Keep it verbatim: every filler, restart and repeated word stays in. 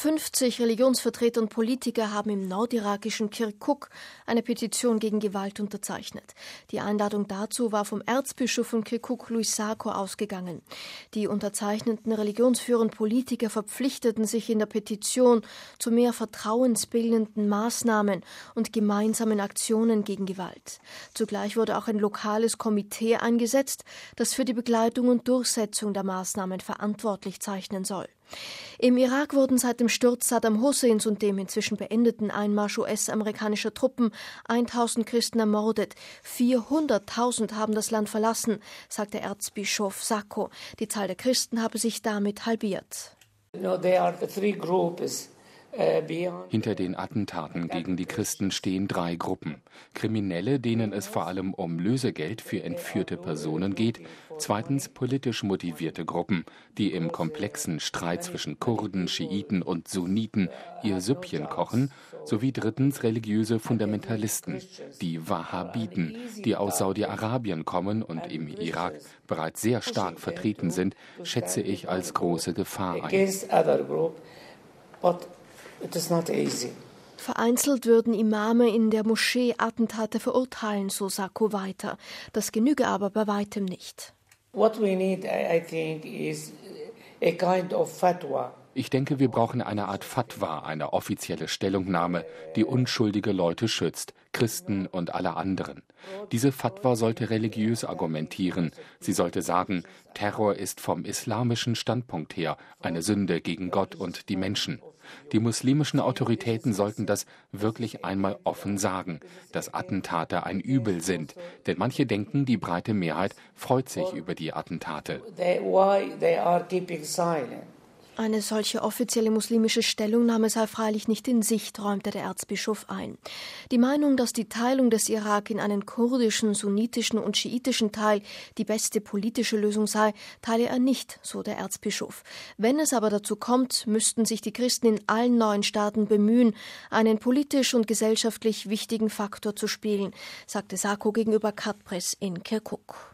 fünfzig Religionsvertreter und Politiker haben im nordirakischen Kirkuk eine Petition gegen Gewalt unterzeichnet. Die Einladung dazu war vom Erzbischof von Kirkuk, Luis Sako, ausgegangen. Die unterzeichnenden Religionsführer und Politiker verpflichteten sich in der Petition zu mehr vertrauensbildenden Maßnahmen und gemeinsamen Aktionen gegen Gewalt. Zugleich wurde auch ein lokales Komitee eingesetzt, das für die Begleitung und Durchsetzung der Maßnahmen verantwortlich zeichnen soll. Im Irak wurden seit dem Sturz Saddam Husseins und dem inzwischen beendeten Einmarsch U S-amerikanischer Truppen tausend Christen ermordet. vierhunderttausend haben das Land verlassen, sagte Erzbischof Sako. Die Zahl der Christen habe sich damit halbiert. No, there are three groups. Hinter den Attentaten gegen die Christen stehen drei Gruppen. Kriminelle, denen es vor allem um Lösegeld für entführte Personen geht. Zweitens politisch motivierte Gruppen, die im komplexen Streit zwischen Kurden, Schiiten und Sunniten ihr Süppchen kochen. Sowie drittens religiöse Fundamentalisten, die Wahhabiten, die aus Saudi-Arabien kommen und im Irak bereits sehr stark vertreten sind, schätze ich als große Gefahr ein. It is not easy. Vereinzelt würden Imame in der Moschee Attentate verurteilen, so Sako weiter. Das genüge aber bei weitem nicht. What we need, I think, is a kind of fatwa. Ich denke, wir brauchen eine Art Fatwa, eine offizielle Stellungnahme, die unschuldige Leute schützt, Christen und alle anderen. Diese Fatwa sollte religiös argumentieren. Sie sollte sagen, Terror ist vom islamischen Standpunkt her eine Sünde gegen Gott und die Menschen. Die muslimischen Autoritäten sollten das wirklich einmal offen sagen, dass Attentate ein Übel sind. Denn manche denken, die breite Mehrheit freut sich über die Attentate. Eine solche offizielle muslimische Stellungnahme sei freilich nicht in Sicht, räumte der Erzbischof ein. Die Meinung, dass die Teilung des Irak in einen kurdischen, sunnitischen und schiitischen Teil die beste politische Lösung sei, teile er nicht, so der Erzbischof. Wenn es aber dazu kommt, müssten sich die Christen in allen neuen Staaten bemühen, einen politisch und gesellschaftlich wichtigen Faktor zu spielen, sagte Sako gegenüber Kat Press in Kirkuk.